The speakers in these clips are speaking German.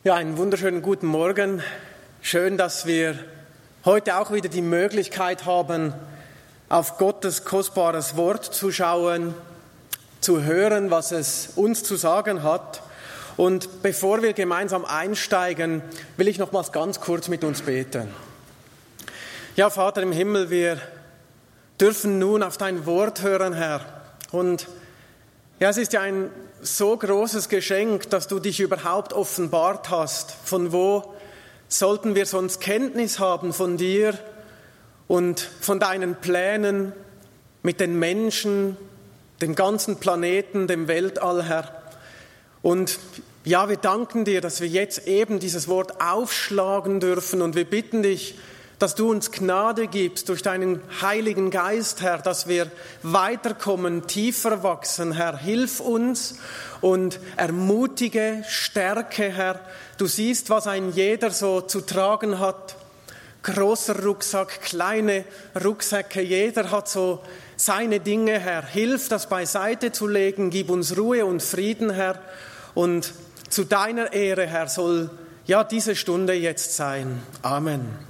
Ja, einen wunderschönen guten Morgen. Schön, dass wir heute auch wieder die Möglichkeit haben, auf Gottes kostbares Wort zu schauen, zu hören, was es uns zu sagen hat. Und bevor wir gemeinsam einsteigen, will ich nochmals ganz kurz mit uns beten. Ja, Vater im Himmel, wir dürfen nun auf dein Wort hören, Herr. Und ja, es ist ja ein so großes Geschenk, dass du dich überhaupt offenbart hast. Von wo sollten wir sonst Kenntnis haben von dir und von deinen Plänen mit den Menschen, dem ganzen Planeten, dem Weltall, Herr. Und ja, wir danken dir, dass wir jetzt eben dieses Wort aufschlagen dürfen und wir bitten dich, dass du uns Gnade gibst durch deinen Heiligen Geist, Herr, dass wir weiterkommen, tiefer wachsen, Herr. Hilf uns und ermutige, stärke, Herr. Du siehst, was ein jeder so zu tragen hat. Großer Rucksack, kleine Rucksäcke, jeder hat so seine Dinge, Herr. Hilf, das beiseite zu legen, gib uns Ruhe und Frieden, Herr. Und zu deiner Ehre, Herr, soll ja diese Stunde jetzt sein. Amen.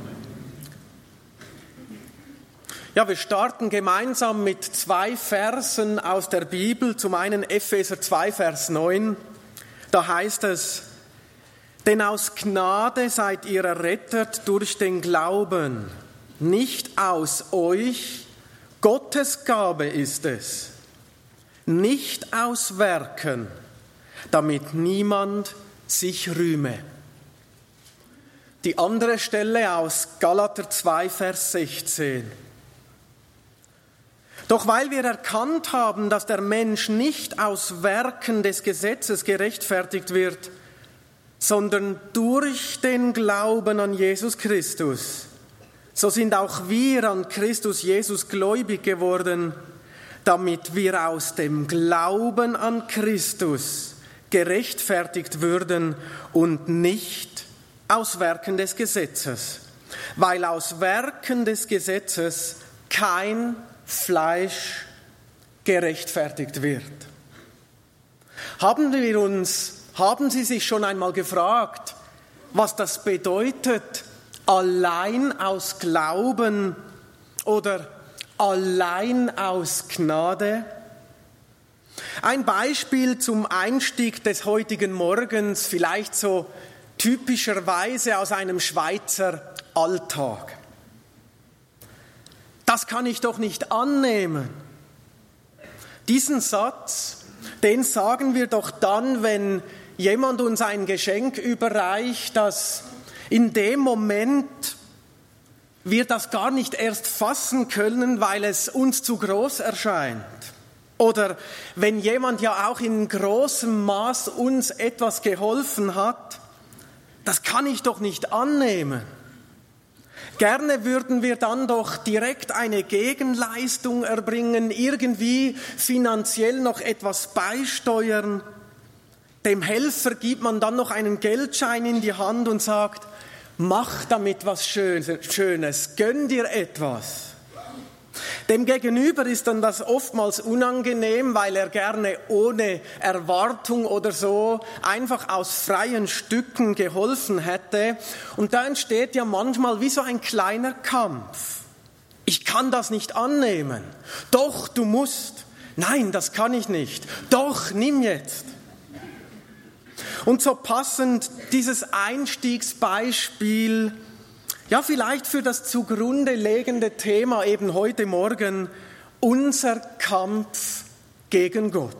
Ja, wir starten gemeinsam mit 2 Versen aus der Bibel. Zum einen Epheser 2, Vers 9. Da heißt es: Denn aus Gnade seid ihr errettet durch den Glauben, nicht aus euch, Gottes Gabe ist es, nicht aus Werken, damit niemand sich rühme. Die andere Stelle aus Galater 2, Vers 16. Doch weil wir erkannt haben, dass der Mensch nicht aus Werken des Gesetzes gerechtfertigt wird, sondern durch den Glauben an Jesus Christus, so sind auch wir an Christus Jesus gläubig geworden, damit wir aus dem Glauben an Christus gerechtfertigt würden und nicht aus Werken des Gesetzes, weil aus Werken des Gesetzes kein Fleisch gerechtfertigt wird. Haben Sie sich schon einmal gefragt, was das bedeutet, allein aus Glauben oder allein aus Gnade? Ein Beispiel zum Einstieg des heutigen Morgens, vielleicht so typischerweise aus einem Schweizer Alltag. Das kann ich doch nicht annehmen. Diesen Satz, den sagen wir doch dann, wenn jemand uns ein Geschenk überreicht, dass in dem Moment wir das gar nicht erst fassen können, weil es uns zu groß erscheint. Oder wenn jemand ja auch in großem Maß uns etwas geholfen hat, das kann ich doch nicht annehmen. Gerne würden wir dann doch direkt eine Gegenleistung erbringen, irgendwie finanziell noch etwas beisteuern. Dem Helfer gibt man dann noch einen Geldschein in die Hand und sagt, mach damit was Schönes, gönn dir etwas. Dem Gegenüber ist dann das oftmals unangenehm, weil er gerne ohne Erwartung oder so einfach aus freien Stücken geholfen hätte. Und da entsteht ja manchmal wie so ein kleiner Kampf. Ich kann das nicht annehmen. Doch, du musst. Nein, das kann ich nicht. Doch, nimm jetzt. Und so passend dieses Einstiegsbeispiel, ja, vielleicht für das zugrunde liegende Thema eben heute Morgen, unser Kampf gegen Gott.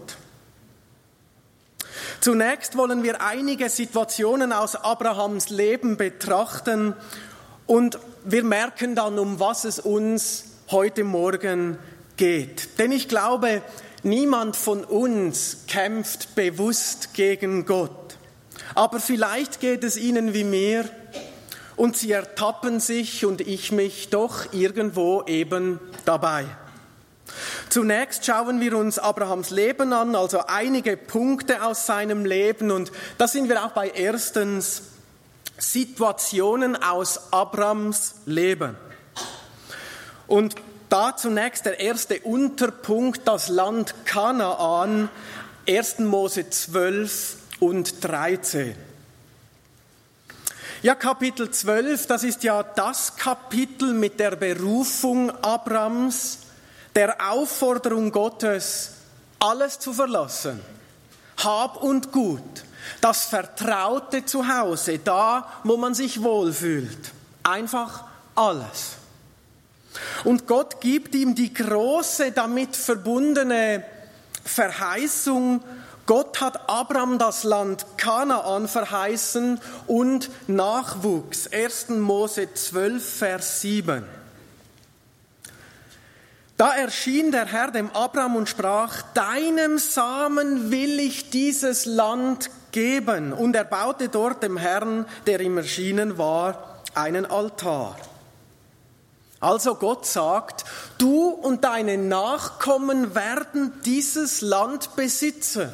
Zunächst wollen wir einige Situationen aus Abrahams Leben betrachten und wir merken dann, um was es uns heute Morgen geht. Denn ich glaube, niemand von uns kämpft bewusst gegen Gott. Aber vielleicht geht es Ihnen wie mir, und sie ertappen sich und ich mich doch irgendwo eben dabei. Zunächst schauen wir uns Abrahams Leben an, also einige Punkte aus seinem Leben. Und da sind wir auch bei erstens Situationen aus Abrahams Leben. Und da zunächst der erste Unterpunkt, das Land Kanaan, 1. Mose 12 und 13. Ja, Kapitel 12, das ist ja das Kapitel mit der Berufung Abrams, der Aufforderung Gottes, alles zu verlassen. Hab und Gut, das vertraute Zuhause, da, wo man sich wohlfühlt. Einfach alles. Und Gott gibt ihm die große, damit verbundene Verheißung. Gott hat Abraham das Land Kanaan verheißen und Nachwuchs. 1. Mose 12, Vers 7. Da erschien der Herr dem Abraham und sprach, deinem Samen will ich dieses Land geben. Und er baute dort dem Herrn, der ihm erschienen war, einen Altar. Also Gott sagt, du und deine Nachkommen werden dieses Land besitzen.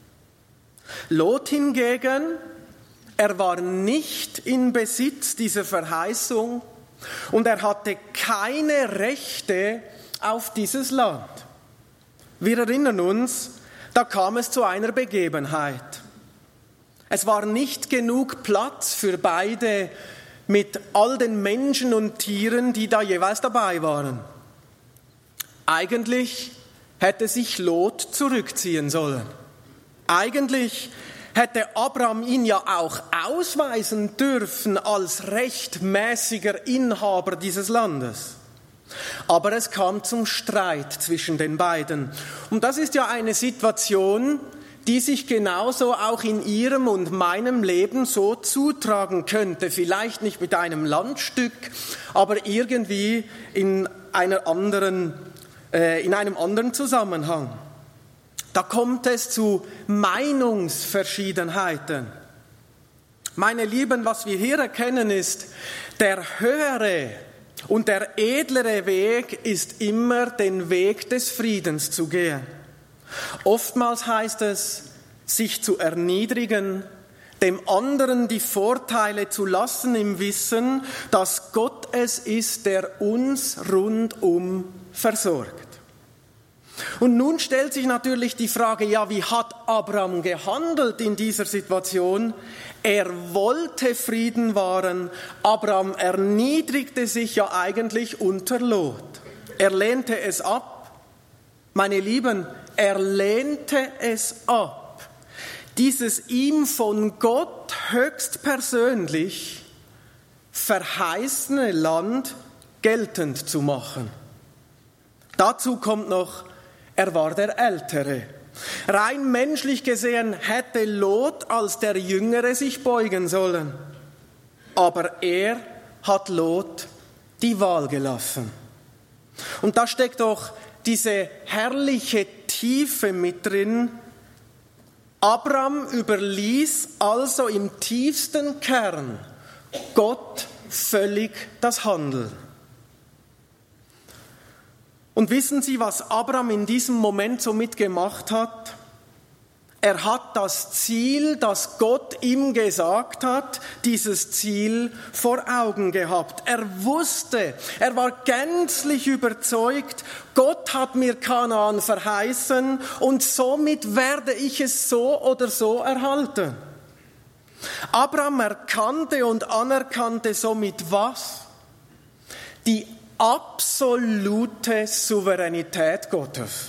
Lot hingegen, er war nicht in Besitz dieser Verheißung und er hatte keine Rechte auf dieses Land. Wir erinnern uns, da kam es zu einer Begebenheit. Es war nicht genug Platz für beide mit all den Menschen und Tieren, die da jeweils dabei waren. Eigentlich hätte sich Lot zurückziehen sollen. Eigentlich hätte Abraham ihn ja auch ausweisen dürfen als rechtmäßiger Inhaber dieses Landes. Aber es kam zum Streit zwischen den beiden. Und das ist ja eine Situation, die sich genauso auch in Ihrem und meinem Leben so zutragen könnte. Vielleicht nicht mit einem Landstück, aber irgendwie in einem anderen Zusammenhang. Da kommt es zu Meinungsverschiedenheiten. Meine Lieben, was wir hier erkennen ist, der höhere und der edlere Weg ist immer den Weg des Friedens zu gehen. Oftmals heißt es, sich zu erniedrigen, dem anderen die Vorteile zu lassen im Wissen, dass Gott es ist, der uns rundum versorgt. Und nun stellt sich natürlich die Frage, ja, wie hat Abraham gehandelt in dieser Situation? Er wollte Frieden wahren. Abraham erniedrigte sich ja eigentlich unter Lot. Er lehnte es ab. Meine Lieben, er lehnte es ab, dieses ihm von Gott höchstpersönlich verheißene Land geltend zu machen. Dazu kommt noch, er war der Ältere. Rein menschlich gesehen hätte Lot als der Jüngere sich beugen sollen. Aber er hat Lot die Wahl gelassen. Und da steckt doch diese herrliche Tiefe mit drin. Abraham überließ also im tiefsten Kern Gott völlig das Handeln. Und wissen Sie, was Abraham in diesem Moment so mitgemacht hat? Er hat das Ziel, das Gott ihm gesagt hat, dieses Ziel vor Augen gehabt. Er wusste, er war gänzlich überzeugt, Gott hat mir Kanaan verheißen und somit werde ich es so oder so erhalten. Abraham erkannte und anerkannte somit was? Die absolute Souveränität Gottes.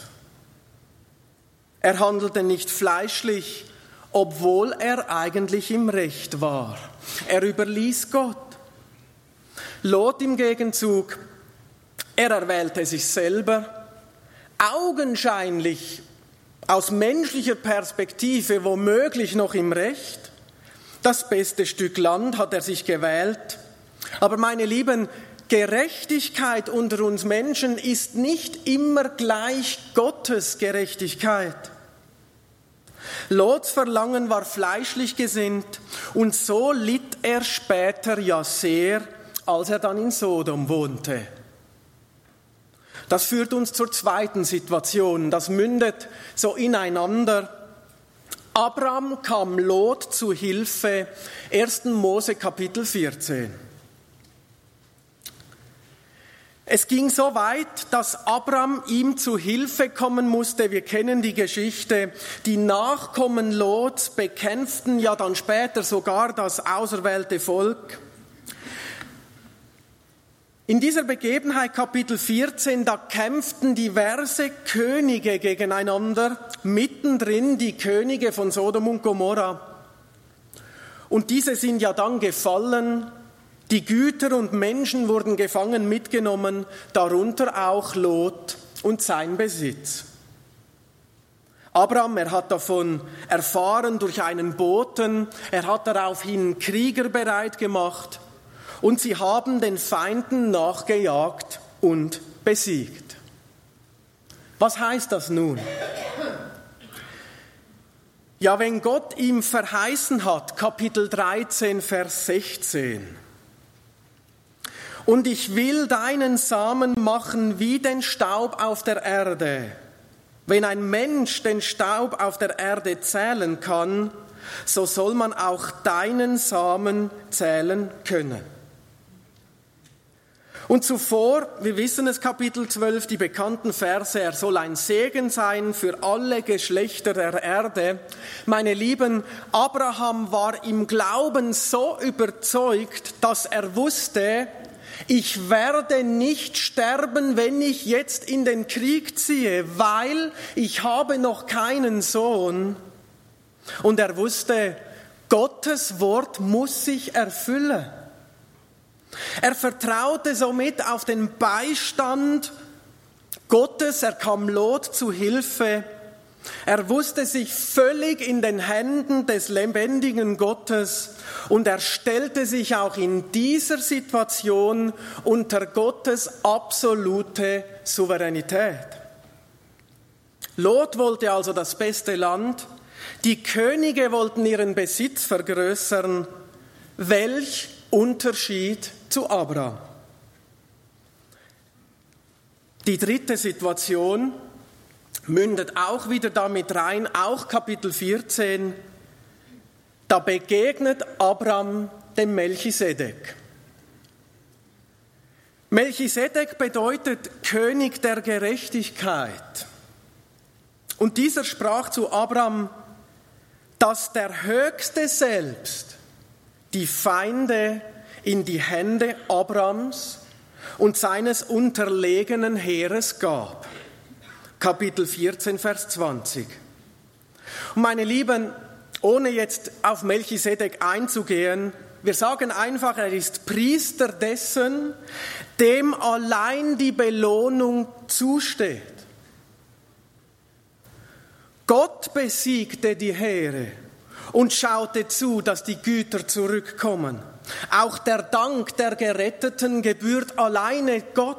Er handelte nicht fleischlich, obwohl er eigentlich im Recht war. Er überließ Gott. Lot im Gegenzug, er erwählte sich selber, augenscheinlich aus menschlicher Perspektive womöglich noch im Recht. Das beste Stück Land hat er sich gewählt. Aber meine Lieben, Gerechtigkeit unter uns Menschen ist nicht immer gleich Gottes Gerechtigkeit. Lots Verlangen war fleischlich gesinnt und so litt er später ja sehr, als er dann in Sodom wohnte. Das führt uns zur zweiten Situation, das mündet so ineinander. Abraham kam Lot zu Hilfe, 1. Mose Kapitel 14. Es ging so weit, dass Abram ihm zu Hilfe kommen musste. Wir kennen die Geschichte. Die Nachkommen Lots bekämpften ja dann später sogar das auserwählte Volk. In dieser Begebenheit, Kapitel 14, da kämpften diverse Könige gegeneinander, mittendrin die Könige von Sodom und Gomorra. Und diese sind ja dann gefallen. Die Güter und Menschen wurden gefangen mitgenommen, darunter auch Lot und sein Besitz. Abraham, er hat davon erfahren durch einen Boten, er hat daraufhin Krieger bereit gemacht und sie haben den Feinden nachgejagt und besiegt. Was heißt das nun? Ja, wenn Gott ihm verheißen hat, Kapitel 13, Vers 16, und ich will deinen Samen machen wie den Staub auf der Erde. Wenn ein Mensch den Staub auf der Erde zählen kann, so soll man auch deinen Samen zählen können. Und zuvor, wir wissen es, Kapitel 12, die bekannten Verse, er soll ein Segen sein für alle Geschlechter der Erde. Meine Lieben, Abraham war im Glauben so überzeugt, dass er wusste, ich werde nicht sterben, wenn ich jetzt in den Krieg ziehe, weil ich habe noch keinen Sohn. Und er wusste, Gottes Wort muss sich erfüllen. Er vertraute somit auf den Beistand Gottes, er kam Lot zu Hilfe. Er wusste sich völlig in den Händen des lebendigen Gottes und er stellte sich auch in dieser Situation unter Gottes absolute Souveränität. Lot wollte also das beste Land, die Könige wollten ihren Besitz vergrößern. Welch Unterschied zu Abraham. Die dritte Situation mündet auch wieder damit rein, auch Kapitel 14. Da begegnet Abraham dem Melchisedek. Melchisedek bedeutet König der Gerechtigkeit. Und dieser sprach zu Abraham, dass der Höchste selbst die Feinde in die Hände Abrahams und seines unterlegenen Heeres gab. Kapitel 14, Vers 20. Und meine Lieben, ohne jetzt auf Melchisedek einzugehen, wir sagen einfach, er ist Priester dessen, dem allein die Belohnung zusteht. Gott besiegte die Heere und schaute zu, dass die Güter zurückkommen. Auch der Dank der Geretteten gebührt alleine Gott.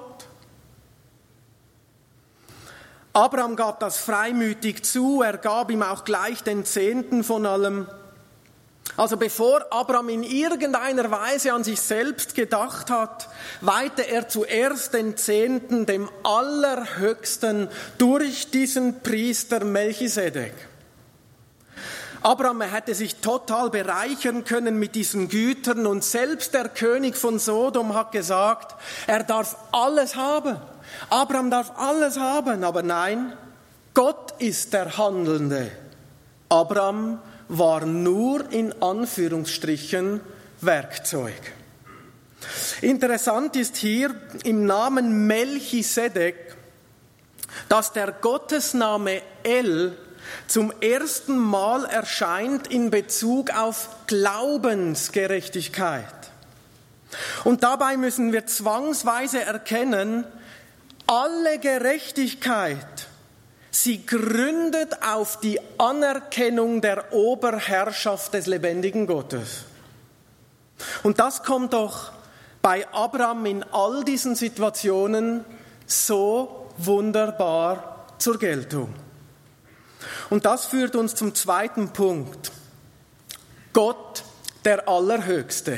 Abraham gab das freimütig zu, er gab ihm auch gleich den Zehnten von allem. Also bevor Abraham in irgendeiner Weise an sich selbst gedacht hat, weihte er zuerst den Zehnten dem Allerhöchsten durch diesen Priester Melchisedek. Abraham hätte sich total bereichern können mit diesen Gütern und selbst der König von Sodom hat gesagt, er darf alles haben. Abraham darf alles haben, aber nein, Gott ist der Handelnde. Abraham war nur in Anführungsstrichen Werkzeug. Interessant ist hier im Namen Melchisedek, dass der Gottesname El zum ersten Mal erscheint in Bezug auf Glaubensgerechtigkeit. Und dabei müssen wir zwangsweise erkennen, alle Gerechtigkeit, sie gründet auf die Anerkennung der Oberherrschaft des lebendigen Gottes. Und das kommt doch bei Abraham in all diesen Situationen so wunderbar zur Geltung. Und das führt uns zum zweiten Punkt. Gott, der Allerhöchste.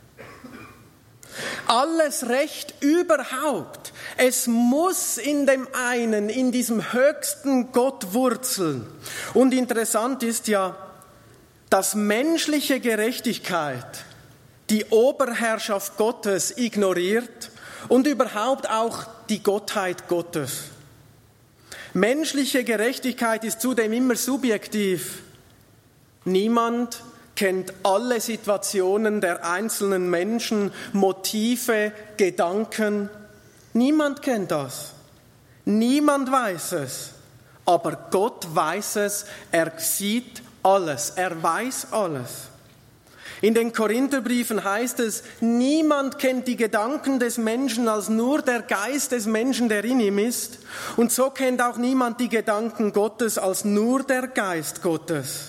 Alles Recht überhaupt, es muss in dem einen, in diesem höchsten Gott wurzeln. Und interessant ist ja, dass menschliche Gerechtigkeit die Oberherrschaft Gottes ignoriert und überhaupt auch die Gottheit Gottes. Menschliche Gerechtigkeit ist zudem immer subjektiv. Niemand kennt alle Situationen der einzelnen Menschen, Motive, Gedanken. Niemand kennt das. Niemand weiß es. Aber Gott weiß es. Er sieht alles. Er weiß alles. In den Korintherbriefen heißt es, niemand kennt die Gedanken des Menschen als nur der Geist des Menschen, der in ihm ist. Und so kennt auch niemand die Gedanken Gottes als nur der Geist Gottes.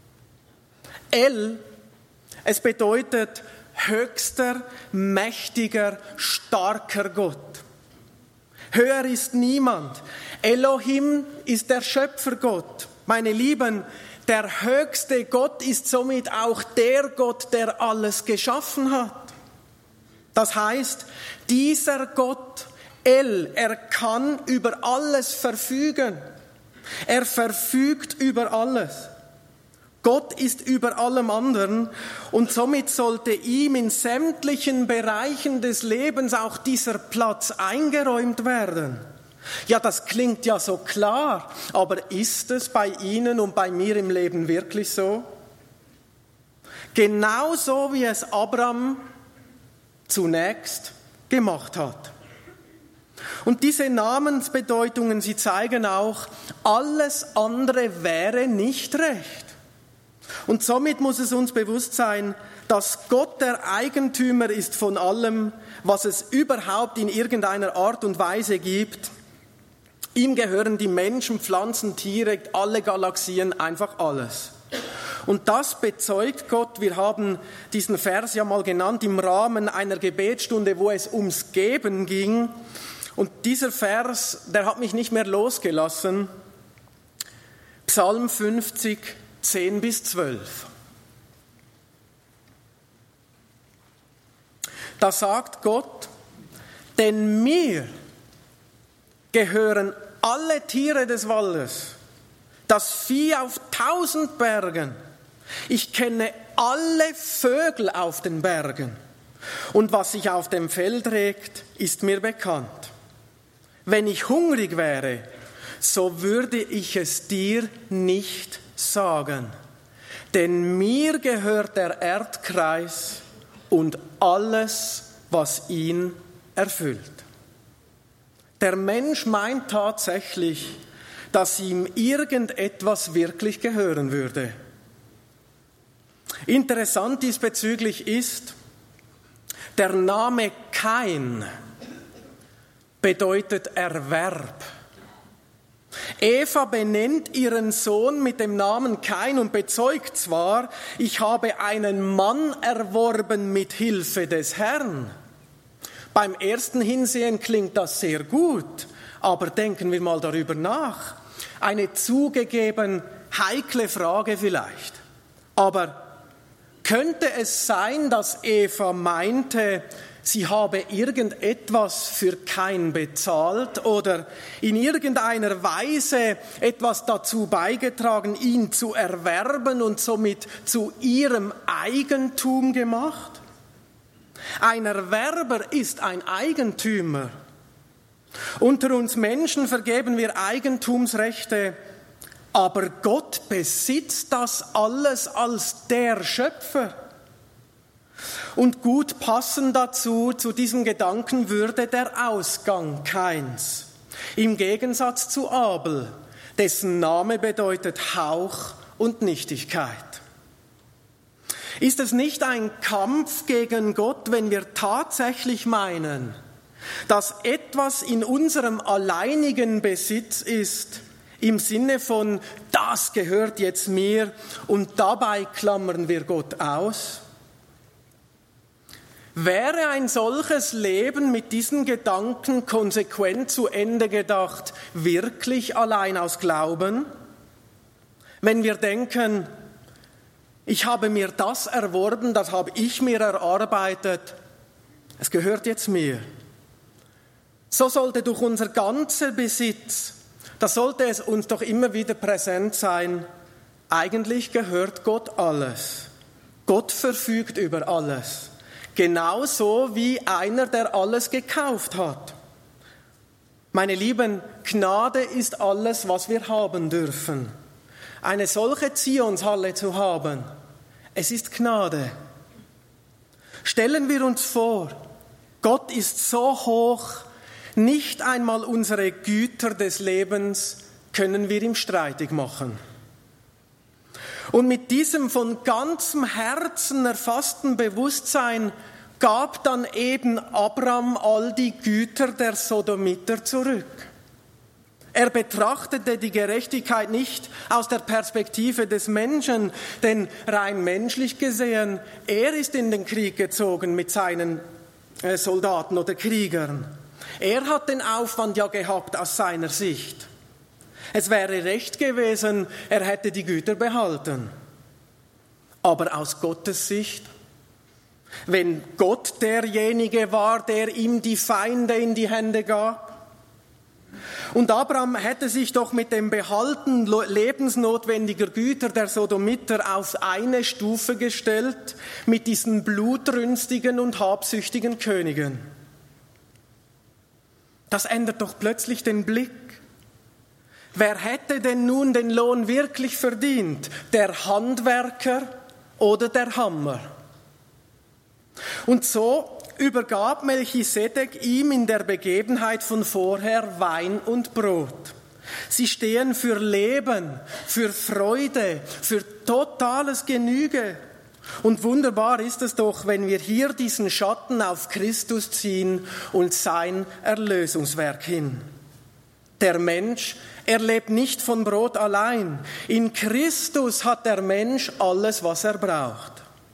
Es bedeutet höchster, mächtiger, starker Gott. Höher ist niemand. Elohim ist der Schöpfergott. Meine Lieben, der höchste Gott ist somit auch der Gott, der alles geschaffen hat. Das heißt, dieser Gott, er kann über alles verfügen. Er verfügt über alles. Gott ist über allem anderen und somit sollte ihm in sämtlichen Bereichen des Lebens auch dieser Platz eingeräumt werden. Ja, das klingt ja so klar, aber ist es bei Ihnen und bei mir im Leben wirklich so? Genauso wie es Abraham zunächst gemacht hat. Und diese Namensbedeutungen, sie zeigen auch, alles andere wäre nicht recht. Und somit muss es uns bewusst sein, dass Gott der Eigentümer ist von allem, was es überhaupt in irgendeiner Art und Weise gibt. Ihm gehören die Menschen, Pflanzen, Tiere, alle Galaxien, einfach alles. Und das bezeugt Gott. Wir haben diesen Vers ja mal genannt im Rahmen einer Gebetsstunde, wo es ums Geben ging. Und dieser Vers, der hat mich nicht mehr losgelassen. Psalm 50, 10 bis 12. Da sagt Gott, denn mir gehören alle Tiere des Waldes, das Vieh auf 1000 Bergen. Ich kenne alle Vögel auf den Bergen. Und was sich auf dem Feld regt, ist mir bekannt. Wenn ich hungrig wäre, so würde ich es dir nicht sagen. Denn mir gehört der Erdkreis und alles, was ihn erfüllt. Der Mensch meint tatsächlich, dass ihm irgendetwas wirklich gehören würde. Interessant diesbezüglich ist, der Name Kain bedeutet Erwerb. Eva benennt ihren Sohn mit dem Namen Kain und bezeugt zwar, ich habe einen Mann erworben mit Hilfe des Herrn. Beim ersten Hinsehen klingt das sehr gut, aber denken wir mal darüber nach. Eine zugegeben heikle Frage vielleicht. Aber könnte es sein, dass Eva meinte, sie habe irgendetwas für Kain bezahlt oder in irgendeiner Weise etwas dazu beigetragen, ihn zu erwerben und somit zu ihrem Eigentum gemacht? Ein Erwerber ist ein Eigentümer. Unter uns Menschen vergeben wir Eigentumsrechte, aber Gott besitzt das alles als der Schöpfer. Und gut passend dazu, zu diesem Gedanken würde der Ausgang Kains. Im Gegensatz zu Abel, dessen Name bedeutet Hauch und Nichtigkeit. Ist es nicht ein Kampf gegen Gott, wenn wir tatsächlich meinen, dass etwas in unserem alleinigen Besitz ist, im Sinne von, das gehört jetzt mir und dabei klammern wir Gott aus? Wäre ein solches Leben mit diesen Gedanken konsequent zu Ende gedacht, wirklich allein aus Glauben? Wenn wir denken, ich habe mir das erworben, das habe ich mir erarbeitet, es gehört jetzt mir. So sollte durch unser ganzer Besitz, das sollte es uns doch immer wieder präsent sein, eigentlich gehört Gott alles. Gott verfügt über alles. Genauso wie einer, der alles gekauft hat. Meine Lieben, Gnade ist alles, was wir haben dürfen. Eine solche Zionshalle zu haben, es ist Gnade. Stellen wir uns vor, Gott ist so hoch, nicht einmal unsere Güter des Lebens können wir ihm streitig machen. Und mit diesem von ganzem Herzen erfassten Bewusstsein gab dann eben Abram all die Güter der Sodomiter zurück. Er betrachtete die Gerechtigkeit nicht aus der Perspektive des Menschen, denn rein menschlich gesehen, er ist in den Krieg gezogen mit seinen Soldaten oder Kriegern. Er hat den Aufwand ja gehabt aus seiner Sicht. Es wäre recht gewesen, er hätte die Güter behalten. Aber aus Gottes Sicht, wenn Gott derjenige war, der ihm die Feinde in die Hände gab, und Abraham hätte sich doch mit dem Behalten lebensnotwendiger Güter der Sodomiter auf eine Stufe gestellt mit diesen blutrünstigen und habsüchtigen Königen. Das ändert doch plötzlich den Blick. Wer hätte denn nun den Lohn wirklich verdient? Der Handwerker oder der Hammer? Und so übergab Melchisedek ihm in der Begebenheit von vorher Wein und Brot. Sie stehen für Leben, für Freude, für totales Genüge. Und wunderbar ist es doch, wenn wir hier diesen Schatten auf Christus ziehen und sein Erlösungswerk hin. Der Mensch, er lebt nicht von Brot allein. In Christus hat der Mensch alles, was er braucht.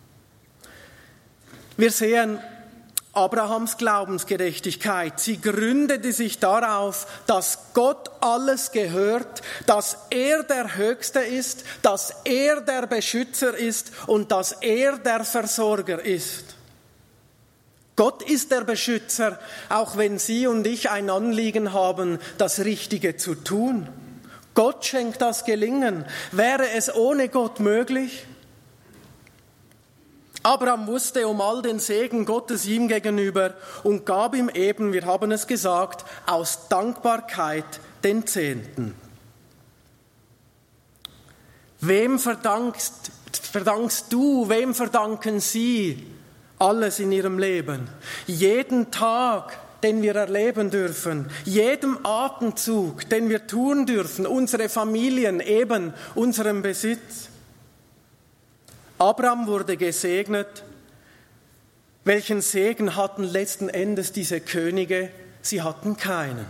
Wir sehen Abrahams Glaubensgerechtigkeit. Sie gründete sich darauf, dass Gott alles gehört, dass er der Höchste ist, dass er der Beschützer ist und dass er der Versorger ist. Gott ist der Beschützer, auch wenn Sie und ich ein Anliegen haben, das Richtige zu tun. Gott schenkt das Gelingen. Wäre es ohne Gott möglich? Abraham wusste um all den Segen Gottes ihm gegenüber und gab ihm eben, wir haben es gesagt, aus Dankbarkeit den Zehnten. Wem verdankst du, wem verdanken Sie alles in ihrem Leben? Jeden Tag, den wir erleben dürfen, jedem Atemzug, den wir tun dürfen, unsere Familien, eben unserem Besitz. Abraham wurde gesegnet. Welchen Segen hatten letzten Endes diese Könige? Sie hatten keinen.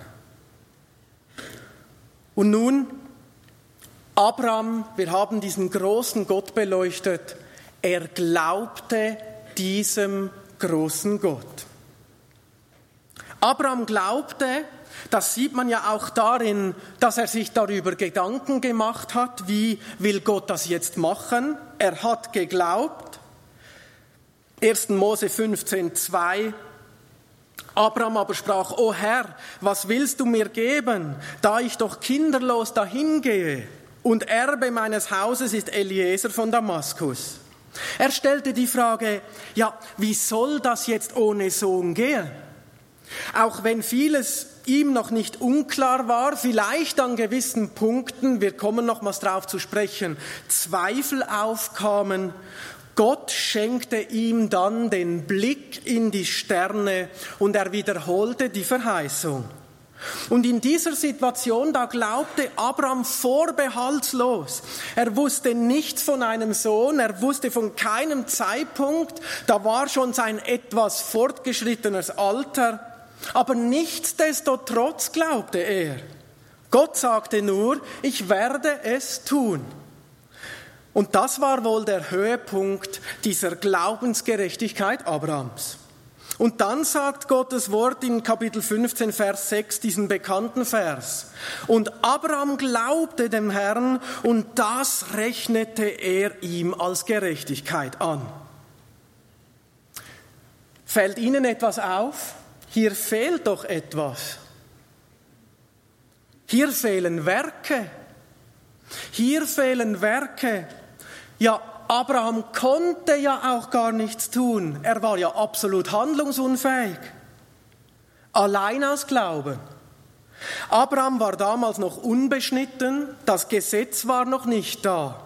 Und nun, Abraham, wir haben diesen großen Gott beleuchtet, er glaubte diesem großen Gott. Abraham glaubte, das sieht man ja auch darin, dass er sich darüber Gedanken gemacht hat, wie will Gott das jetzt machen? Er hat geglaubt. 1. Mose 15,2. Abraham aber sprach: O Herr, was willst du mir geben, da ich doch kinderlos dahingehe? Und Erbe meines Hauses ist Eliezer von Damaskus. Er stellte die Frage: Ja, wie soll das jetzt ohne Sohn gehen? Auch wenn vieles ihm noch nicht unklar war, vielleicht an gewissen Punkten, wir kommen nochmals drauf zu sprechen, Zweifel aufkamen, Gott schenkte ihm dann den Blick in die Sterne und er wiederholte die Verheißung. Und in dieser Situation, da glaubte Abraham vorbehaltslos. Er wusste nichts von einem Sohn, er wusste von keinem Zeitpunkt, da war schon sein etwas fortgeschrittenes Alter. Aber nichtsdestotrotz glaubte er. Gott sagte nur: Ich werde es tun. Und das war wohl der Höhepunkt dieser Glaubensgerechtigkeit Abrahams. Und dann sagt Gottes Wort in Kapitel 15, Vers 6, diesen bekannten Vers: Und Abraham glaubte dem Herrn, und das rechnete er ihm als Gerechtigkeit an. Fällt Ihnen etwas auf? Hier fehlt doch etwas. Hier fehlen Werke. Hier fehlen Werke. Ja, Abraham konnte ja auch gar nichts tun. Er war ja absolut handlungsunfähig. Allein aus Glauben. Abraham war damals noch unbeschnitten, das Gesetz war noch nicht da.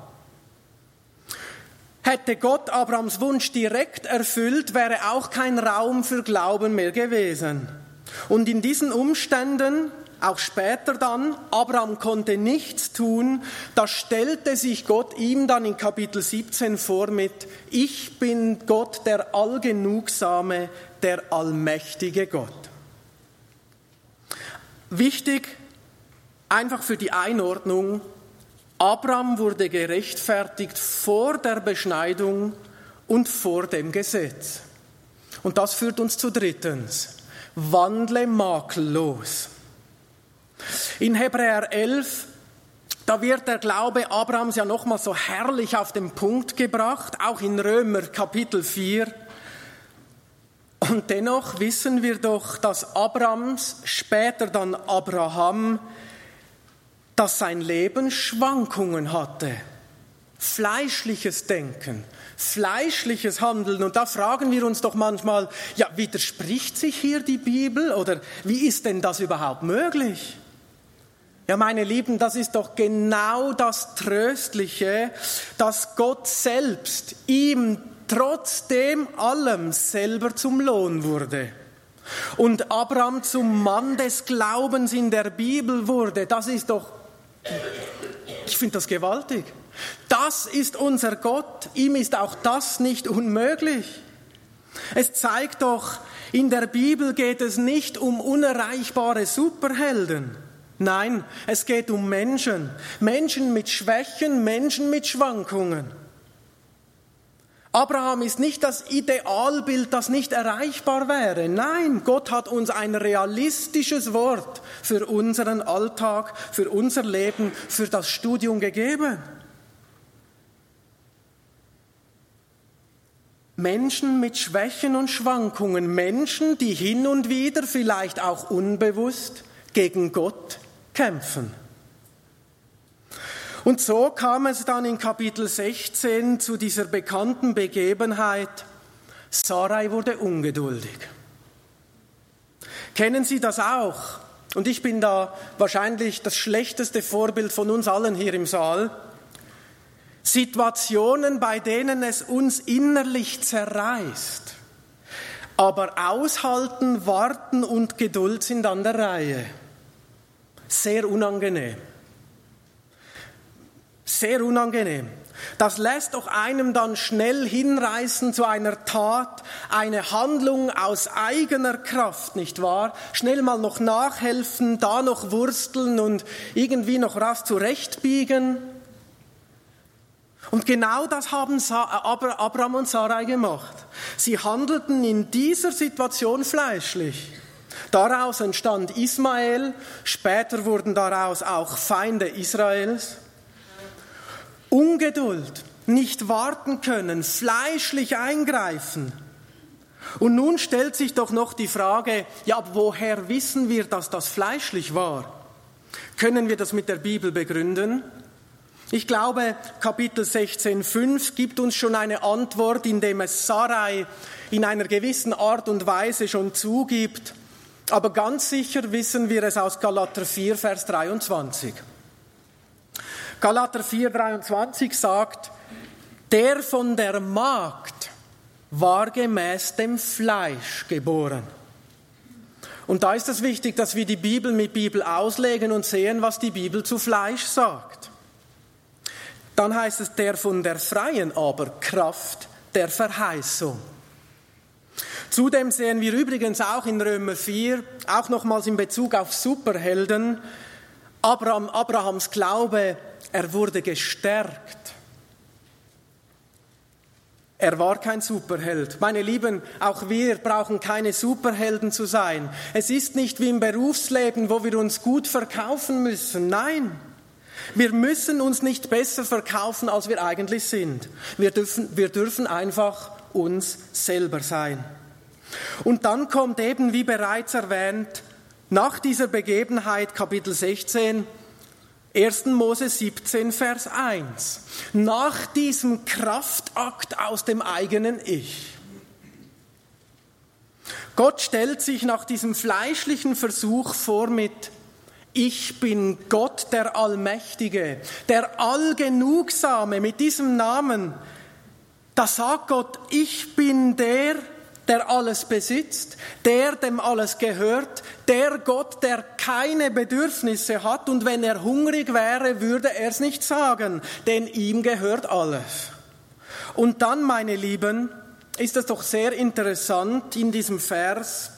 Hätte Gott Abrahams Wunsch direkt erfüllt, wäre auch kein Raum für Glauben mehr gewesen. Und in diesen Umständen, auch später dann, Abraham konnte nichts tun, da stellte sich Gott ihm dann in Kapitel 17 vor mit: Ich bin Gott, der Allgenugsame, der allmächtige Gott. Wichtig, einfach für die Einordnung: Abraham wurde gerechtfertigt vor der Beschneidung und vor dem Gesetz. Und das führt uns zu drittens: Wandle makellos. In Hebräer 11, da wird der Glaube Abrahams ja nochmal so herrlich auf den Punkt gebracht, auch in Römer Kapitel 4. Und dennoch wissen wir doch, dass Abrahams, später dann Abraham, dass sein Leben Schwankungen hatte. Fleischliches Denken, fleischliches Handeln. Und da fragen wir uns doch manchmal, ja, widerspricht sich hier die Bibel oder wie ist denn das überhaupt möglich? Ja, meine Lieben, das ist doch genau das Tröstliche, dass Gott selbst ihm trotzdem allem selber zum Lohn wurde. Und Abraham zum Mann des Glaubens in der Bibel wurde. Das ist doch, ich finde das gewaltig. Das ist unser Gott. Ihm ist auch das nicht unmöglich. Es zeigt doch, in der Bibel geht es nicht um unerreichbare Superhelden. Nein, es geht um Menschen. Menschen mit Schwächen, Menschen mit Schwankungen. Abraham ist nicht das Idealbild, das nicht erreichbar wäre. Nein, Gott hat uns ein realistisches Wort für unseren Alltag, für unser Leben, für das Studium gegeben. Menschen mit Schwächen und Schwankungen, Menschen, die hin und wieder, vielleicht auch unbewusst, gegen Gott kämpfen. Und so kam es dann in Kapitel 16 zu dieser bekannten Begebenheit: Sarai wurde ungeduldig. Kennen Sie das auch? Und ich bin da wahrscheinlich das schlechteste Vorbild von uns allen hier im Saal. Situationen, bei denen es uns innerlich zerreißt. Aber aushalten, warten und Geduld sind an der Reihe. Sehr unangenehm. Sehr unangenehm. Das lässt doch einem dann schnell hinreißen zu einer Tat, eine Handlung aus eigener Kraft, nicht wahr? Schnell mal noch nachhelfen, da noch wursteln und irgendwie noch was zurechtbiegen. Und genau das haben Abraham und Sarai gemacht. Sie handelten in dieser Situation fleischlich. Daraus entstand Ismael, später wurden daraus auch Feinde Israels. Ungeduld, nicht warten können, fleischlich eingreifen. Und nun stellt sich doch noch die Frage, ja, woher wissen wir, dass das fleischlich war? Können wir das mit der Bibel begründen? Ich glaube, Kapitel 16,5 gibt uns schon eine Antwort, indem es Sarai in einer gewissen Art und Weise schon zugibt. Aber ganz sicher wissen wir es aus Galater 4, Vers 23. Galater 4, 23 sagt: Der von der Magd war gemäß dem Fleisch geboren. Und da ist es wichtig, dass wir die Bibel mit Bibel auslegen und sehen, was die Bibel zu Fleisch sagt. Dann heißt es: Der von der Freien aber Kraft der Verheißung. Zudem sehen wir übrigens auch in Römer 4, auch nochmals in Bezug auf Superhelden, Abrahams Glaube, er wurde gestärkt. Er war kein Superheld. Meine Lieben, auch wir brauchen keine Superhelden zu sein. Es ist nicht wie im Berufsleben, wo wir uns gut verkaufen müssen. Nein, wir müssen uns nicht besser verkaufen, als wir eigentlich sind. Wir dürfen einfach uns selber sein. Und dann kommt eben, wie bereits erwähnt, nach dieser Begebenheit, Kapitel 16, 1. Mose 17, Vers 1. Nach diesem Kraftakt aus dem eigenen Ich. Gott stellt sich nach diesem fleischlichen Versuch vor mit: Ich bin Gott, der Allmächtige, der Allgenugsame. Mit diesem Namen, da sagt Gott: Ich bin der alles besitzt, dem alles gehört, der Gott, der keine Bedürfnisse hat, und wenn er hungrig wäre, würde er es nicht sagen, denn ihm gehört alles. Und dann, meine Lieben, ist es doch sehr interessant in diesem Vers: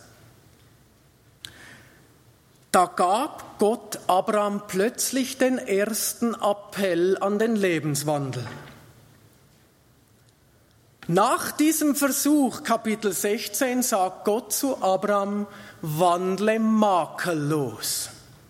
Da gab Gott Abraham plötzlich den ersten Appell an den Lebenswandel. Nach diesem Versuch, Kapitel 16, sagt Gott zu Abraham: Wandle makellos.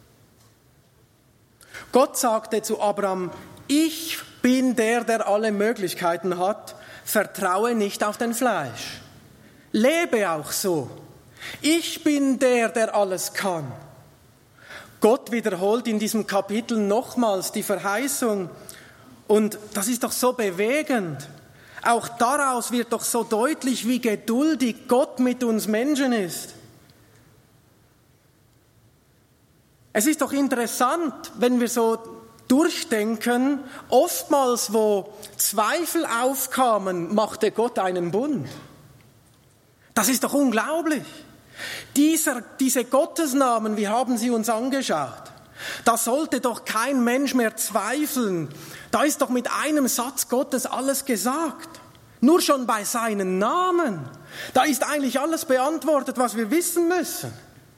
Gott sagte zu Abraham: Ich bin der alle Möglichkeiten hat, vertraue nicht auf dein Fleisch. Lebe auch so. Ich bin der alles kann. Gott wiederholt in diesem Kapitel nochmals die Verheißung, und das ist doch so bewegend. Auch daraus wird doch so deutlich, wie geduldig Gott mit uns Menschen ist. Es ist doch interessant, wenn wir so durchdenken, oftmals, wo Zweifel aufkamen, machte Gott einen Bund. Das ist doch unglaublich. Diese Gottesnamen, wir haben sie uns angeschaut. Da sollte doch kein Mensch mehr zweifeln. Da ist doch mit einem Satz Gottes alles gesagt. Nur schon bei seinen Namen. Da ist eigentlich alles beantwortet, was wir wissen müssen.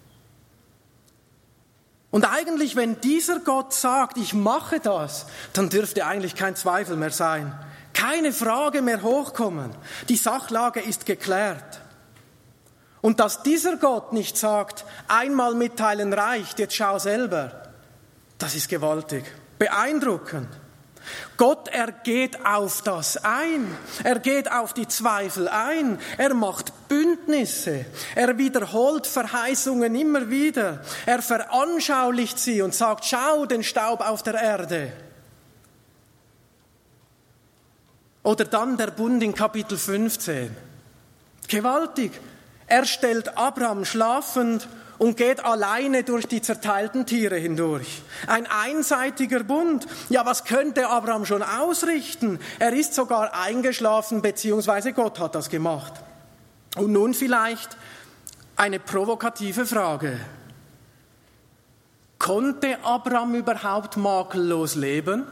Und eigentlich, wenn dieser Gott sagt, ich mache das, dann dürfte eigentlich kein Zweifel mehr sein. Keine Frage mehr hochkommen. Die Sachlage ist geklärt. Und dass dieser Gott nicht sagt, einmal mitteilen reicht, jetzt schau selber, das ist gewaltig, beeindruckend. Gott, er geht auf das ein, er geht auf die Zweifel ein, er macht Bündnisse, er wiederholt Verheißungen immer wieder, er veranschaulicht sie und sagt, schau den Staub auf der Erde. Oder dann der Bund in Kapitel 15. Gewaltig. Er stellt Abraham schlafend und geht alleine durch die zerteilten Tiere hindurch. Ein einseitiger Bund. Ja, was könnte Abraham schon ausrichten? Er ist sogar eingeschlafen, beziehungsweise Gott hat das gemacht. Und nun vielleicht eine provokative Frage. Konnte Abraham überhaupt makellos leben?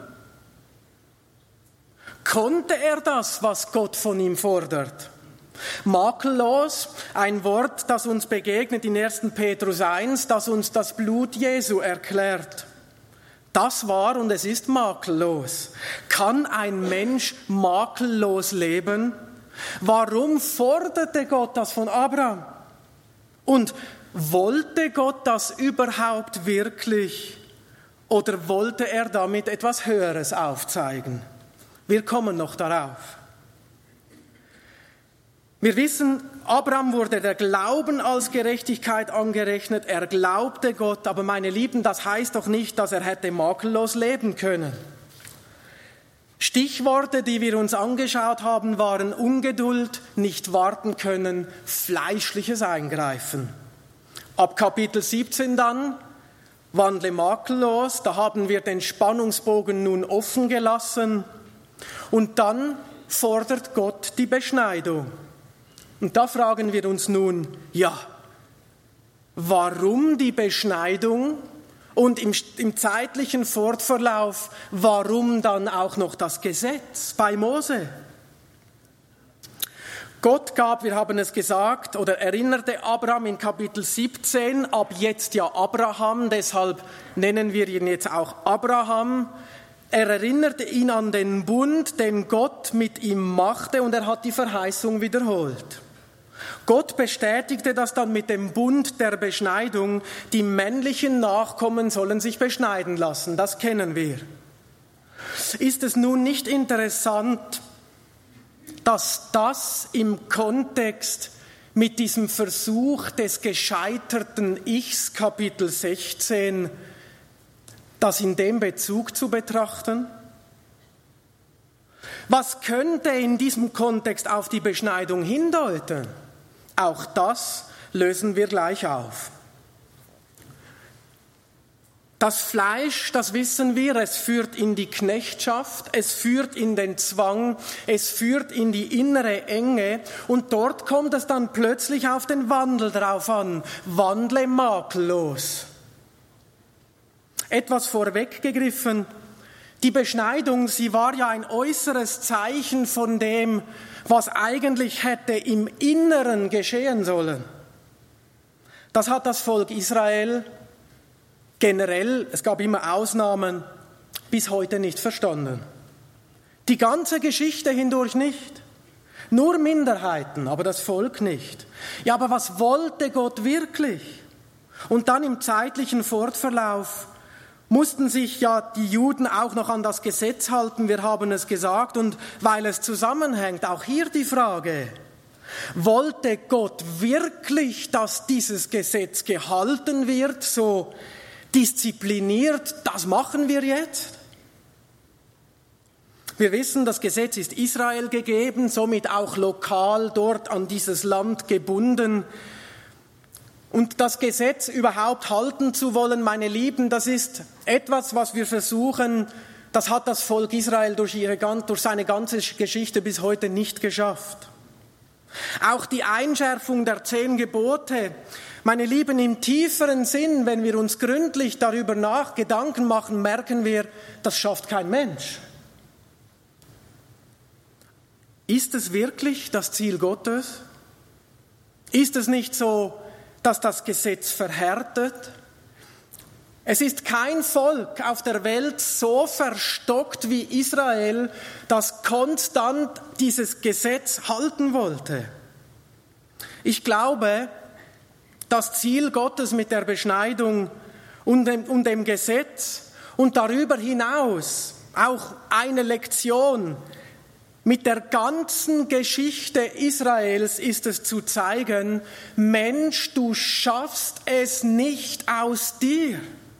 Konnte er das, was Gott von ihm fordert? Makellos, ein Wort, das uns begegnet in 1. Petrus 1, das uns das Blut Jesu erklärt. Das war und es ist makellos. Kann ein Mensch makellos leben? Warum forderte Gott das von Abraham? Und wollte Gott das überhaupt wirklich? Oder wollte er damit etwas Höheres aufzeigen? Wir kommen noch darauf. Wir wissen, Abraham wurde der Glauben als Gerechtigkeit angerechnet. Er glaubte Gott, aber meine Lieben, das heißt doch nicht, dass er hätte makellos leben können. Stichworte, die wir uns angeschaut haben, waren Ungeduld, nicht warten können, fleischliches Eingreifen. Ab Kapitel 17 dann, wandle makellos, da haben wir den Spannungsbogen nun offen gelassen. Und dann fordert Gott die Beschneidung. Und da fragen wir uns nun, ja, warum die Beschneidung und im zeitlichen Fortverlauf, warum dann auch noch das Gesetz bei Mose? Gott gab, wir haben es gesagt, oder erinnerte Abraham in Kapitel 17, ab jetzt ja Abraham, deshalb nennen wir ihn jetzt auch Abraham. Er erinnerte ihn an den Bund, den Gott mit ihm machte, und er hat die Verheißung wiederholt. Gott bestätigte das dann mit dem Bund der Beschneidung. Die männlichen Nachkommen sollen sich beschneiden lassen. Das kennen wir. Ist es nun nicht interessant, dass das im Kontext mit diesem Versuch des gescheiterten Ichs, Kapitel 16, das in dem Bezug zu betrachten? Was könnte in diesem Kontext auf die Beschneidung hindeuten? Auch das lösen wir gleich auf. Das Fleisch, das wissen wir, es führt in die Knechtschaft, es führt in den Zwang, es führt in die innere Enge und dort kommt es dann plötzlich auf den Wandel drauf an. Wandle makellos. Etwas vorweggegriffen. Die Beschneidung, sie war ja ein äußeres Zeichen von dem, was eigentlich hätte im Inneren geschehen sollen. Das hat das Volk Israel generell, es gab immer Ausnahmen, bis heute nicht verstanden. Die ganze Geschichte hindurch nicht. Nur Minderheiten, aber das Volk nicht. Ja, aber was wollte Gott wirklich? Und dann im zeitlichen Fortverlauf mussten sich ja die Juden auch noch an das Gesetz halten, wir haben es gesagt, und weil es zusammenhängt, auch hier die Frage, wollte Gott wirklich, dass dieses Gesetz gehalten wird, so diszipliniert, das machen wir jetzt? Wir wissen, das Gesetz ist Israel gegeben, somit auch lokal dort an dieses Land gebunden. Und das Gesetz überhaupt halten zu wollen, meine Lieben, das ist etwas, was wir versuchen, das hat das Volk Israel durch seine ganze Geschichte bis heute nicht geschafft. Auch die Einschärfung der 10 Gebote, meine Lieben, im tieferen Sinn, wenn wir uns gründlich darüber Gedanken machen, merken wir, das schafft kein Mensch. Ist es wirklich das Ziel Gottes? Ist es nicht so, dass das Gesetz verhärtet? Es ist kein Volk auf der Welt so verstockt wie Israel, das konstant dieses Gesetz halten wollte. Ich glaube, das Ziel Gottes mit der Beschneidung und dem Gesetz und darüber hinaus auch eine Lektion mit der ganzen Geschichte Israels ist es zu zeigen, Mensch, du schaffst es nicht aus dir.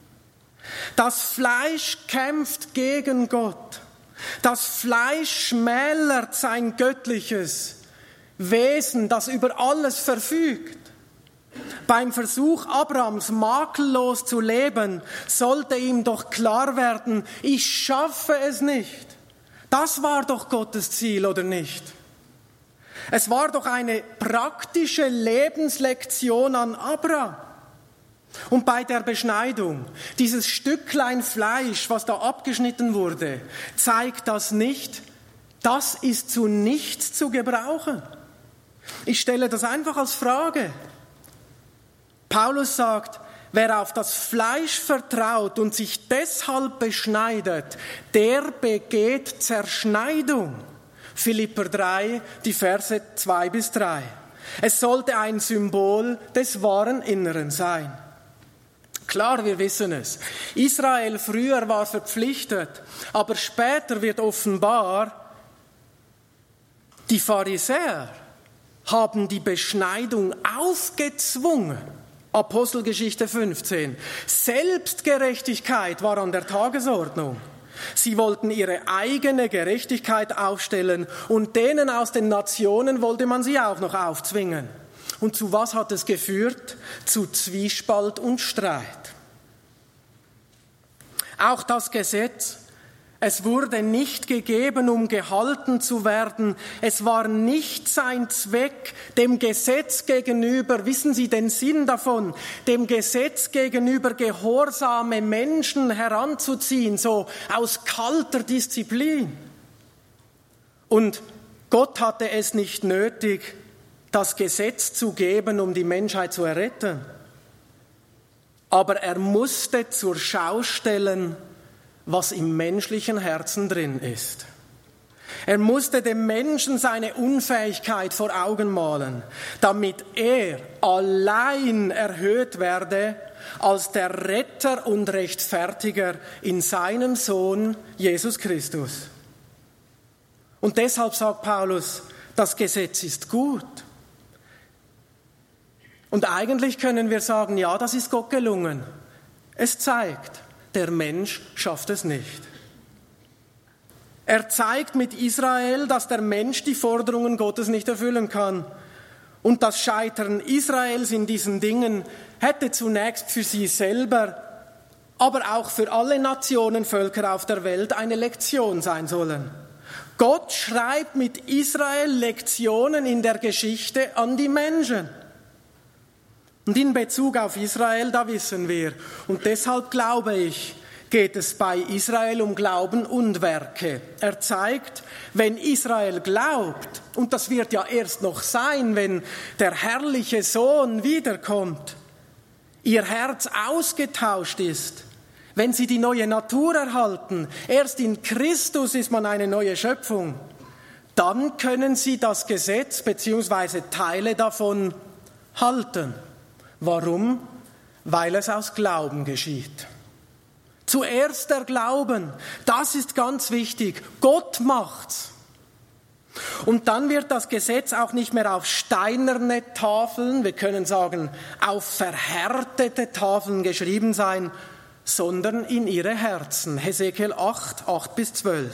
Das Fleisch kämpft gegen Gott. Das Fleisch schmälert sein göttliches Wesen, das über alles verfügt. Beim Versuch Abrahams, makellos zu leben, sollte ihm doch klar werden, ich schaffe es nicht. Das war doch Gottes Ziel, oder nicht? Es war doch eine praktische Lebenslektion an Abraham. Und bei der Beschneidung, dieses Stücklein Fleisch, was da abgeschnitten wurde, zeigt das nicht, das ist zu nichts zu gebrauchen. Ich stelle das einfach als Frage. Paulus sagt, wer auf das Fleisch vertraut und sich deshalb beschneidet, der begeht Zerschneidung. Philipper 3, die Verse 2-3. Es sollte ein Symbol des wahren Inneren sein. Klar, wir wissen es. Israel früher war verpflichtet, aber später wird offenbar, die Pharisäer haben die Beschneidung aufgezwungen. Apostelgeschichte 15. Selbstgerechtigkeit war an der Tagesordnung. Sie wollten ihre eigene Gerechtigkeit aufstellen und denen aus den Nationen wollte man sie auch noch aufzwingen. Und zu was hat es geführt? Zu Zwiespalt und Streit. Auch das Gesetz, es wurde nicht gegeben, um gehalten zu werden. Es war nicht sein Zweck, dem Gesetz gegenüber, wissen Sie den Sinn davon, dem Gesetz gegenüber gehorsame Menschen heranzuziehen, so aus kalter Disziplin. Und Gott hatte es nicht nötig, das Gesetz zu geben, um die Menschheit zu erretten. Aber er musste zur Schau stellen, was im menschlichen Herzen drin ist. Er musste dem Menschen seine Unfähigkeit vor Augen malen, damit er allein erhöht werde als der Retter und Rechtfertiger in seinem Sohn Jesus Christus. Und deshalb sagt Paulus, das Gesetz ist gut. Und eigentlich können wir sagen, ja, das ist Gott gelungen. Es zeigt, der Mensch schafft es nicht. Er zeigt mit Israel, dass der Mensch die Forderungen Gottes nicht erfüllen kann. Und das Scheitern Israels in diesen Dingen hätte zunächst für sie selber, aber auch für alle Nationen, Völker auf der Welt eine Lektion sein sollen. Gott schreibt mit Israel Lektionen in der Geschichte an die Menschen. Und in Bezug auf Israel, da wissen wir, und deshalb glaube ich, geht es bei Israel um Glauben und Werke. Er zeigt, wenn Israel glaubt, und das wird ja erst noch sein, wenn der herrliche Sohn wiederkommt, ihr Herz ausgetauscht ist, wenn sie die neue Natur erhalten, erst in Christus ist man eine neue Schöpfung, dann können sie das Gesetz bzw. Teile davon halten. Warum? Weil es aus Glauben geschieht. Zuerst der Glauben, das ist ganz wichtig. Gott macht's. Und dann wird das Gesetz auch nicht mehr auf steinerne Tafeln, wir können sagen, auf verhärtete Tafeln geschrieben sein, sondern in ihre Herzen. Hesekiel 8, 8-12.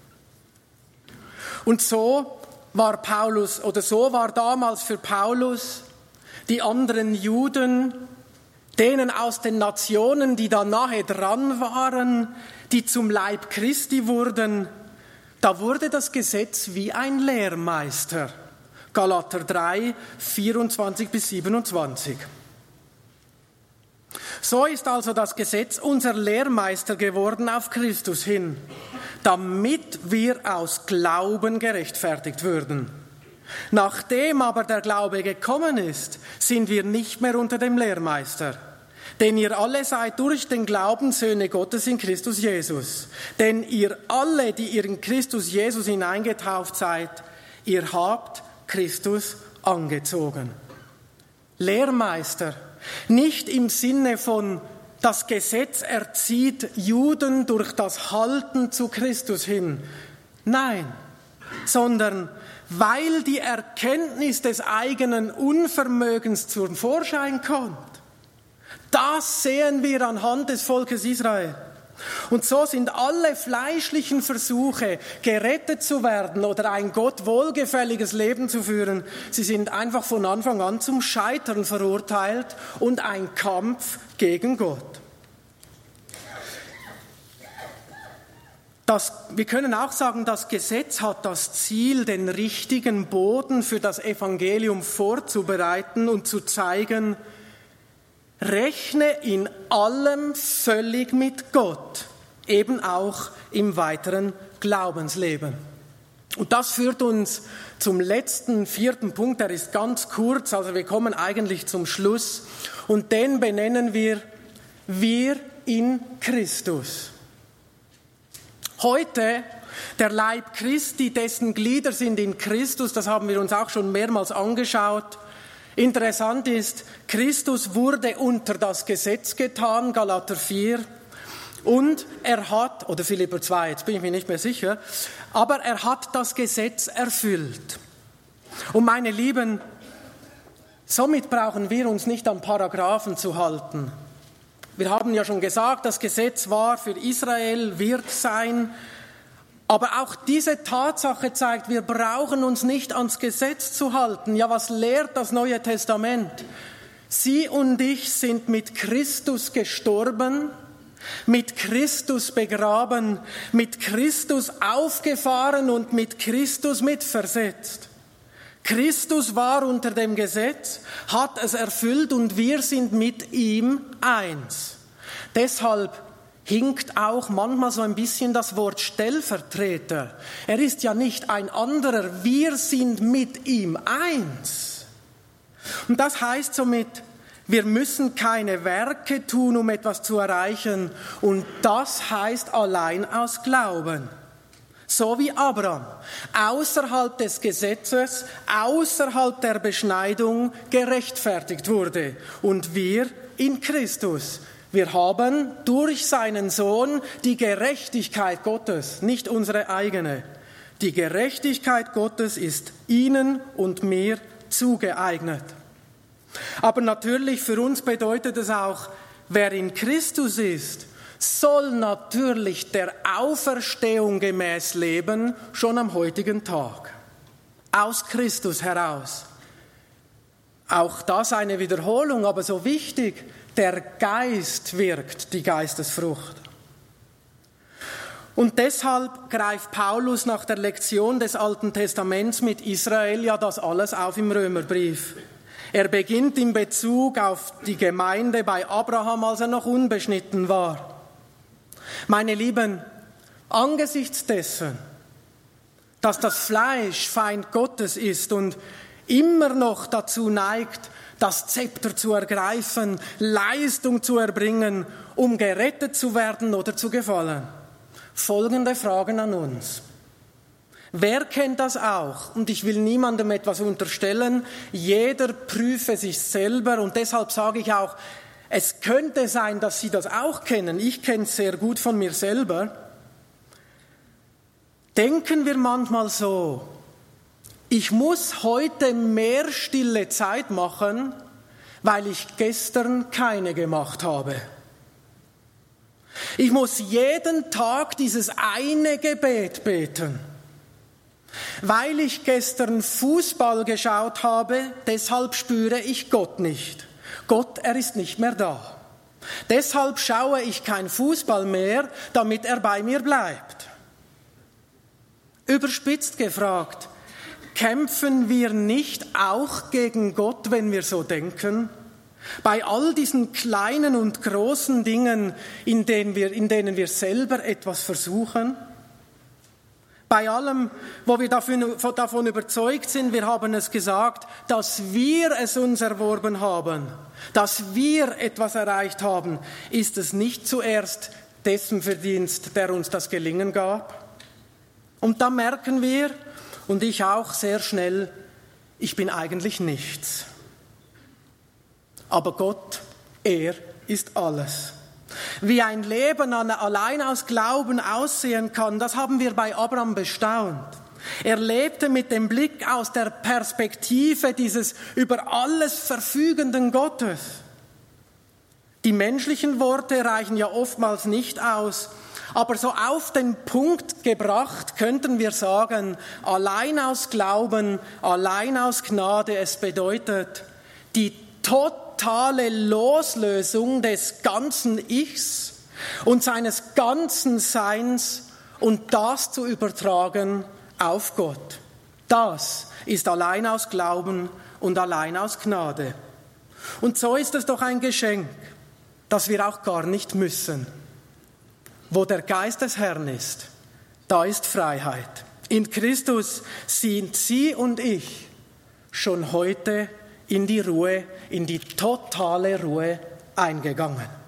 Und so war damals für Paulus die anderen Juden, denen aus den Nationen, die da nahe dran waren, die zum Leib Christi wurden, da wurde das Gesetz wie ein Lehrmeister. Galater 3, 24-27. So ist also das Gesetz unser Lehrmeister geworden auf Christus hin, damit wir aus Glauben gerechtfertigt würden. Nachdem aber der Glaube gekommen ist, sind wir nicht mehr unter dem Lehrmeister. Denn ihr alle seid durch den Glauben Söhne Gottes in Christus Jesus. Denn ihr alle, die ihr in Christus Jesus hineingetauft seid, ihr habt Christus angezogen. Lehrmeister, nicht im Sinne von, das Gesetz erzieht Juden durch das Halten zu Christus hin. Nein, sondern weil die Erkenntnis des eigenen Unvermögens zum Vorschein kommt. Das sehen wir anhand des Volkes Israel. Und so sind alle fleischlichen Versuche, gerettet zu werden oder ein Gott wohlgefälliges Leben zu führen, sie sind einfach von Anfang an zum Scheitern verurteilt und ein Kampf gegen Gott. Wir können auch sagen, das Gesetz hat das Ziel, den richtigen Boden für das Evangelium vorzubereiten und zu zeigen, rechne in allem völlig mit Gott, eben auch im weiteren Glaubensleben. Und das führt uns zum letzten, 4. Punkt, der ist ganz kurz, also wir kommen eigentlich zum Schluss und den benennen wir in Christus. Heute, der Leib Christi, dessen Glieder sind in Christus, das haben wir uns auch schon mehrmals angeschaut. Interessant ist, Christus wurde unter das Gesetz getan, Galater 4, und er hat, oder Philipper 2, jetzt bin ich mir nicht mehr sicher, aber er hat das Gesetz erfüllt. Und meine Lieben, somit brauchen wir uns nicht an Paragraphen zu halten. Wir haben ja schon gesagt, das Gesetz war für Israel, wird sein. Aber auch diese Tatsache zeigt, wir brauchen uns nicht ans Gesetz zu halten. Ja, was lehrt das Neue Testament? Sie und ich sind mit Christus gestorben, mit Christus begraben, mit Christus aufgefahren und mit Christus mitversetzt. Christus war unter dem Gesetz, hat es erfüllt und wir sind mit ihm eins. Deshalb hinkt auch manchmal so ein bisschen das Wort Stellvertreter. Er ist ja nicht ein anderer, wir sind mit ihm eins. Und das heißt somit, wir müssen keine Werke tun, um etwas zu erreichen. Und das heißt allein aus Glauben. So wie Abraham außerhalb des Gesetzes, außerhalb der Beschneidung gerechtfertigt wurde. Und wir in Christus. Wir haben durch seinen Sohn die Gerechtigkeit Gottes, nicht unsere eigene. Die Gerechtigkeit Gottes ist Ihnen und mir zugeeignet. Aber natürlich für uns bedeutet es auch, wer in Christus ist, soll natürlich der Auferstehung gemäß leben, schon am heutigen Tag. Aus Christus heraus. Auch das eine Wiederholung, aber so wichtig, der Geist wirkt die Geistesfrucht. Und deshalb greift Paulus nach der Lektion des Alten Testaments mit Israel ja das alles auf im Römerbrief. Er beginnt in Bezug auf die Gemeinde bei Abraham, als er noch unbeschnitten war. Meine Lieben, angesichts dessen, dass das Fleisch Feind Gottes ist und immer noch dazu neigt, das Zepter zu ergreifen, Leistung zu erbringen, um gerettet zu werden oder zu gefallen. Folgende Fragen an uns. Wer kennt das auch? Und ich will niemandem etwas unterstellen. Jeder prüfe sich selber und deshalb sage ich auch, es könnte sein, dass Sie das auch kennen. Ich kenne es sehr gut von mir selber. Denken wir manchmal so, ich muss heute mehr stille Zeit machen, weil ich gestern keine gemacht habe. Ich muss jeden Tag dieses eine Gebet beten. Weil ich gestern Fußball geschaut habe, deshalb spüre ich Gott nicht. Gott, er ist nicht mehr da. Deshalb schaue ich kein Fußball mehr, damit er bei mir bleibt. Überspitzt gefragt, kämpfen wir nicht auch gegen Gott, wenn wir so denken? Bei all diesen kleinen und großen Dingen, in denen wir selber etwas versuchen? Bei allem, wo wir davon überzeugt sind, wir haben es gesagt, dass wir es uns erworben haben, dass wir etwas erreicht haben, ist es nicht zuerst dessen Verdienst, der uns das Gelingen gab? Und da merken wir, und ich auch sehr schnell, ich bin eigentlich nichts. Aber Gott, er ist alles. Wie ein Leben allein aus Glauben aussehen kann, das haben wir bei Abraham bestaunt. Er lebte mit dem Blick aus der Perspektive dieses über alles verfügenden Gottes. Die menschlichen Worte reichen ja oftmals nicht aus, aber so auf den Punkt gebracht könnten wir sagen, allein aus Glauben, allein aus Gnade, es bedeutet die totale Loslösung des ganzen Ichs und seines ganzen Seins und das zu übertragen auf Gott. Das ist allein aus Glauben und allein aus Gnade. Und so ist es doch ein Geschenk, das wir auch gar nicht müssen. Wo der Geist des Herrn ist, da ist Freiheit. In Christus sind Sie und ich schon heute in die Ruhe, in die totale Ruhe eingegangen.